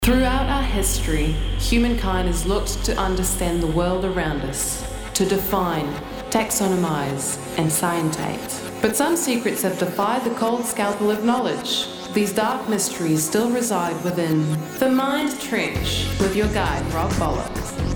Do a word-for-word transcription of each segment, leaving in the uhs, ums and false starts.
Throughout our history, humankind has looked to understand the world around us, to define, taxonomize, and scientate. But some secrets have defied the cold scalpel of knowledge. These dark mysteries still reside within the Mind Trench with your guide, Rob Bollocks.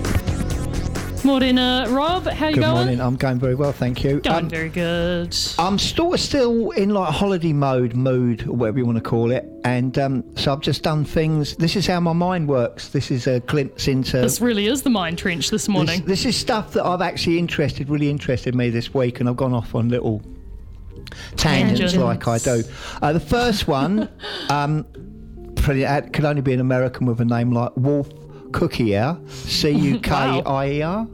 Morning, uh, Rob. How you Good going? morning. I'm going very well, thank you. Going um, very good. I'm sort of still in like holiday mode, mood, or whatever you want to call it. And um, so I've just done things. This is how my mind works. This is a glimpse into... This really is the Mind Trench this morning. This, this is stuff that I've actually interested, really interested me this week, and I've gone off on little tangents, Tangents. like I do. Uh, the first one, um, pretty, it could only be an American with a name like Wolf Cookier, C U K I E R.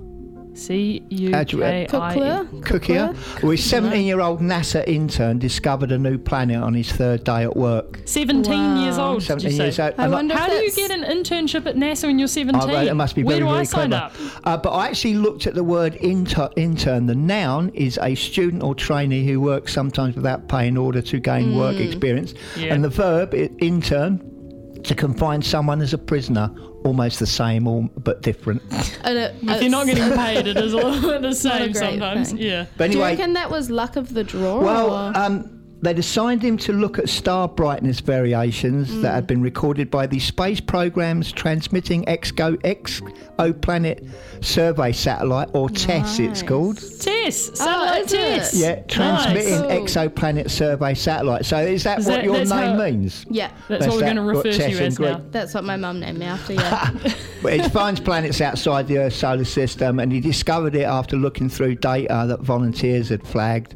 C U How do you- K I E. Cookier. Well, his seventeen-year-old NASA intern discovered a new planet on his third day at work. seventeen Wow. years old, did you seventeen say? years old. I And wonder How if do you that's- get an internship at NASA when you're seventeen? Oh, right, it must be Where very, do very I sign clever. up? Uh, but I actually looked at the word inter- intern. The noun is a student or trainee who works sometimes without pay in order to gain work experience. Yeah. And the verb, i- intern, to confine someone as a prisoner. Almost the same, all, but different. And it- If you're not it's- getting paid, it is a little bit the not a same great sometimes. thing. Yeah. But Do you anyway, reckon that was luck of the draw? well, or? um, they'd assigned him to look at star brightness variations that had been recorded by the space program's transmitting exo exoplanet survey satellite, or TESS it's Nice. called. Tess. Satellite is it? Tess. Yeah, transmitting Cool. exoplanet survey satellite. So is that Is what that- your that's name how- means? Yeah, That's what we're that- going to what refer to Tess you in as Greek. now. that's what my mum named me after, yeah. Well, it finds planets outside the Earth's solar system, and he discovered it after looking through data that volunteers had flagged.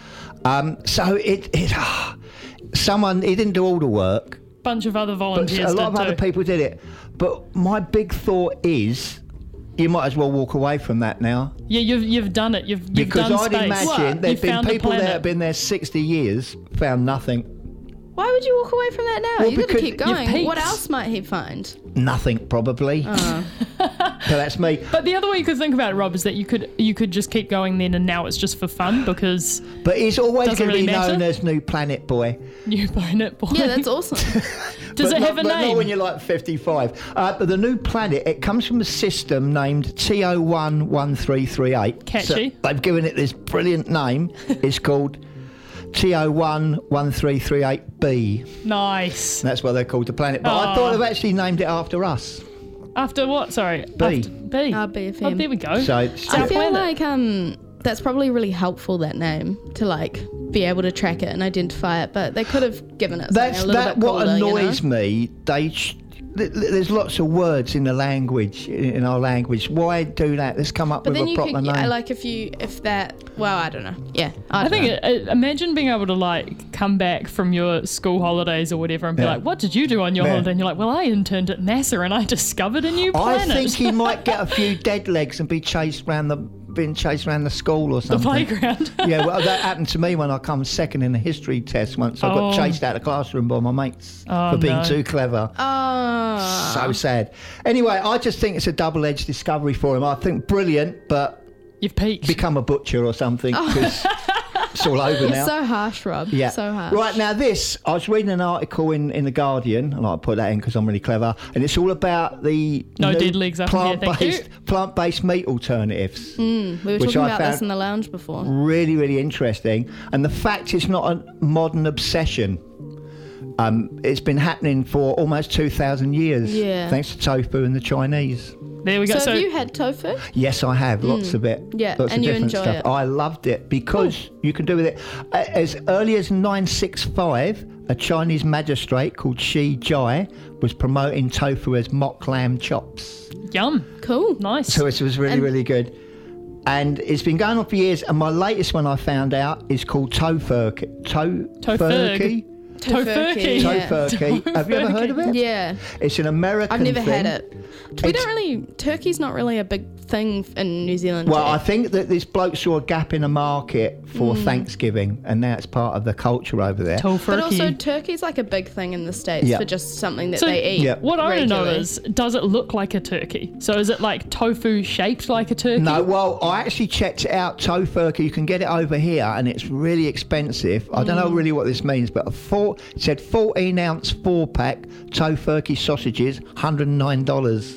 Um, so it, it ah, someone he didn't do all the work, Bunch of other but volunteers a lot did of other too. people did it. But my big thought is, you might as well walk away from that now, Yeah, you've you've done it. You've you've because done I'd space. imagine What? there'd You've been found a people there that planet. have been there sixty years, found nothing. Why would you walk away from that now? Well, you got to because keep you've going. peaked. What else might he find? Nothing, probably. Oh. So that's me. But the other way you could think about it, Rob, is that you could you could just keep going then, and now it's just for fun because But he's always Doesn't going to really be known matter. as New Planet Boy. you planet boy. Yeah, that's awesome. Does But it have not, a but name? not when you're like fifty-five. Uh, but the New Planet, it comes from a system named T O one one three three eight. Catchy. So they've given it this brilliant name. It's called T O one one three three eight B. Nice. That's what they're called, the planet. But I Aw. thought they've actually named it after us. After what? Sorry. B. After B. Ah, B F Oh, M. there we go. So it's, Our I feel planet. like um, that's probably really helpful, that name, to like be able to track it and identify it. But they could have given it something that's a little that. bit What cooler, annoys you know? me, they. Sh- th- th- there's lots of words in the language, in our language. Why do that? Let's come up But with then a you proper could, name. yeah, like if you, if that, well, I don't know. Yeah, I, I don't think know. it, it, imagine being able to like come back from your school holidays or whatever and be Yeah. like, "What did you do on your Yeah. holiday?" And you're like, "Well, I interned at NASA and I discovered a new I planet." think he might get a few dead legs and be chased around the being chased around the school or the something. playground. Yeah, well, that happened to me when I come second in a history test once. I got Oh. chased out of the classroom by my mates Oh, for being no. too clever. Oh, So sad. Anyway, I just think it's a double-edged discovery for him. I think brilliant, but You've peaked. become a butcher or something, because it's all over you're now. so harsh, Rob. Yeah. So harsh. Right, now this, I was reading an article in, in The Guardian, and I put that in because I'm really clever, and it's all about the No new dead legs up in here, thank you. plant-based, plant-based meat alternatives. Mm, we were which talking I about this found- in the lounge before. Really, really interesting. And the fact it's not a modern obsession. Um, it's been happening for almost two thousand years, Yeah. thanks to tofu and the Chinese. There we go. So, So, have you had tofu? Yes, I have, lots of it. Yeah, lots and of you different enjoy stuff. it? I loved it because you can do with it. Uh, as early as nine sixty-five, a Chinese magistrate called Shi Jai was promoting tofu as mock lamb chops. yum. Cool. Nice. So it was really, And- really good. And it's been going on for years. And my latest one I found out is called tofurkey. To- Tofurkey? Tofurkey. Tofurkey. Yeah. Tofurkey. Have you ever heard of it? Yeah, It's an American I've never thing. had it. We It's- don't really. Turkey's not really a big thing in New Zealand. Well, I too. think that this bloke saw a gap in the market for Mm. Thanksgiving, and now it's part of the culture over there. Tofurkey. But also, turkey's like a big thing in the States Yeah. for just something that So, they eat. Yeah. What I want to know regularly. is, does it look like a turkey? So is it like tofu shaped like a turkey? No, well, I actually checked it out. Tofurkey, you can get it over here, and it's really expensive. I don't know Mm. really what this means, but a four, it said fourteen ounce four pack Tofurkey sausages, one hundred nine dollars.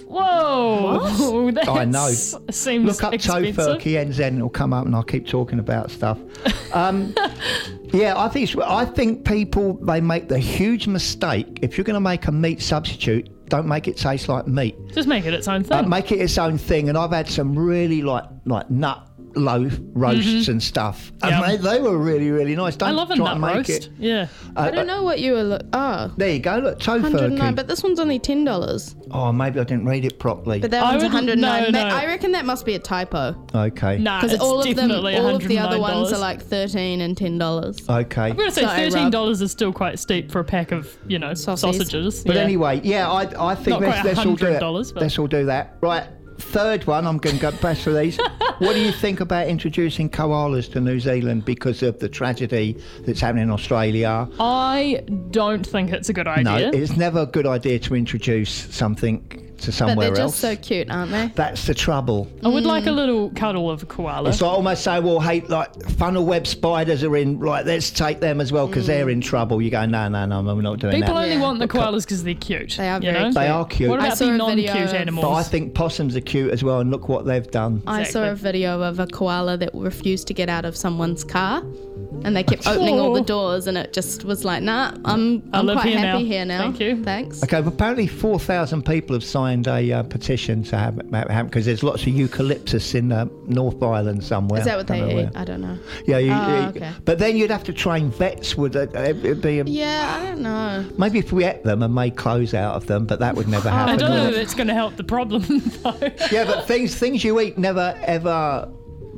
Whoa! That's, I know. Seems Look up expensive. Tofurkey N Z, and it'll come up, and I'll keep talking about stuff. Um, yeah, I think it's, I think people they make the huge mistake. If you're going to make a meat substitute, don't make it taste like meat. Just make it its own thing. Uh, make it its own thing. And I've had some really like like nut loaf roasts and stuff, and Yep. they, they were really really nice. Don't I love a try nut and make roast. it. Yeah. Uh, I don't know what you were. Lo- oh. There you go. Look, one hundred nine, Tofurkey. but this one's only ten dollars. Oh, maybe I didn't read it properly. But that I one's would- one hundred nine. no, Ma- no. I reckon that must be a typo Okay. Nah, because it's all of them, definitely all of the other one hundred nine dollars. ones are like thirteen and ten dollars. Okay. I'm going to say Sorry, thirteen Rob. dollars is still quite steep for a pack of, you know, Sausages. sausages. But yeah. anyway, yeah, I I think Not let's, quite let's all do one hundred it. dollars, but- Let's all do that. Right. Third one, I'm going to go back to these. What do you think about introducing koalas to New Zealand because of the tragedy that's happening in Australia? I don't think it's a good idea. No, it's never a good idea to introduce something to But somewhere they're else. just so cute, aren't they? That's the trouble. I would like a little cuddle of a koala. It's like almost say, well, hey, like funnel web spiders are in, like let's take them as well because they're in trouble. You go, no, no, no, we're not doing People that. only Yeah. want the koalas because they're cute. They are you very know? cute. They are cute. What I about saw the a non-cute video of- animals? But I think possums are cute as well, and look what they've done. I saw Exactly. a video of a koala that refused to get out of someone's car, and they kept opening all the doors, and it just was like, nah, I'm I I'm live quite here happy now. here now. Thank you. Thanks. Okay, but apparently four thousand people have signed a uh, petition to have it happen because there's lots of eucalyptus in uh, North Island somewhere. Is that what Don't they know eat? where. I don't know. Yeah, you, Oh, you- okay. but then you'd have to train vets. Would it? It'd be a, Yeah, I don't know. maybe if we ate them and made clothes out of them, but that would never happen. I don't know would if it? it's going to help the problem, though. Yeah, but things things you eat never ever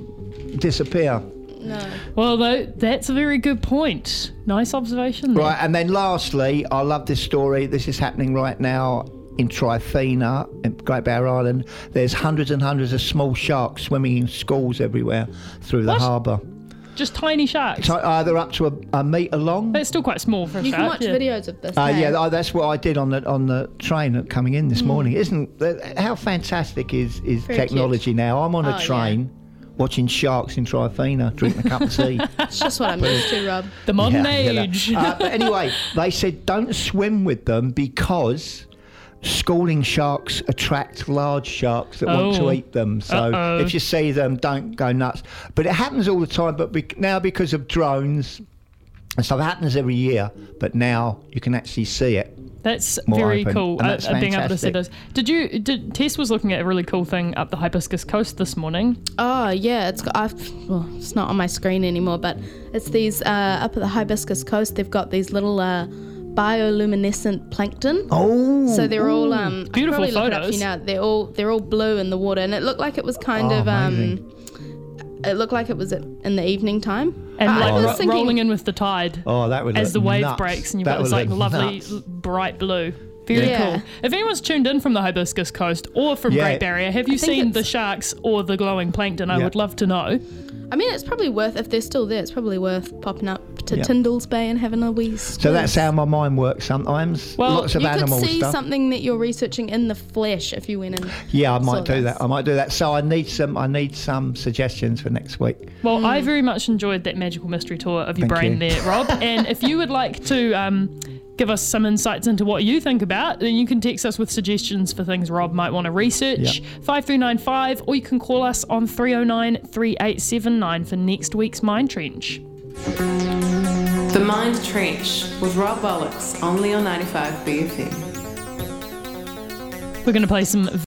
disappear. No. Well, though, that's a very good point. Nice observation there. Right, and then lastly, I love this story. This is happening right now in Tryfina, in Great Barrier Island. There's hundreds and hundreds of small sharks swimming in schools everywhere through the What? harbour. Just tiny sharks. So, uh, they're up to a, a metre long. That's still quite small for a You shark. can watch yeah. videos of this. Uh, hey? yeah, th- that's what I did on the on the train coming in this morning. Isn't that, how fantastic is is Very technology now? I'm on Oh, a yeah. train watching sharks in Tryfina, drinking a cup of tea. It's just what I'm used to, Rob. The modern Yeah, you know. age. Uh, but anyway, they said don't swim with them because schooling sharks attract large sharks that want to Oh. eat them. So Uh-oh. if you see them, don't go nuts. But it happens all the time. But be- now because of drones and stuff, it happens every year. But now you can actually see it. That's More very open, cool. and Uh, that's uh, being able to see fantastic. those. Did you? Did Tess was looking at a really cool thing up the Hibiscus Coast this morning? Oh yeah, it's got. I've, well, it's not on my screen anymore, but it's these uh, up at the Hibiscus Coast. They've got these little uh, bioluminescent plankton. Oh, So they're all um, I Beautiful could probably look it up for photos. you now. They're all they're all blue in the water, and it looked like it was kind Oh, of um, amazing. it looked like it was at, in the evening time. And I, like I was ro- thinking, rolling in with the tide Oh, that would as look the wave nuts. breaks, and you've That got this would like look lovely nuts. l- bright blue. Very Yeah. cool. If anyone's tuned in from the Hibiscus Coast or from Yeah. Great Barrier, have you think seen the it's- sharks or the glowing plankton? I Yeah. would love to know. I mean, it's probably worth if they're still there. It's probably worth popping up to Yeah. Tyndall's Bay and having a wee. So that's how my mind works sometimes. Well, Lots of you could animal see stuff. something that you're researching in the flesh if you went in. Yeah, I saw might do this. that. I might do that. So I need some. I need some suggestions for next week. Well, I very much enjoyed that magical mystery tour of your Thank brain you. there, Rob. And if you would like to um, give us some insights into what you think about, then you can text us with suggestions for things Rob might want to research, Yeah. five three nine five, or you can call us on three oh nine, three eight seven nine for next week's Mind Trench. The Mind Trench with Rob Bollocks, only on ninety-five B F M. We're going to play some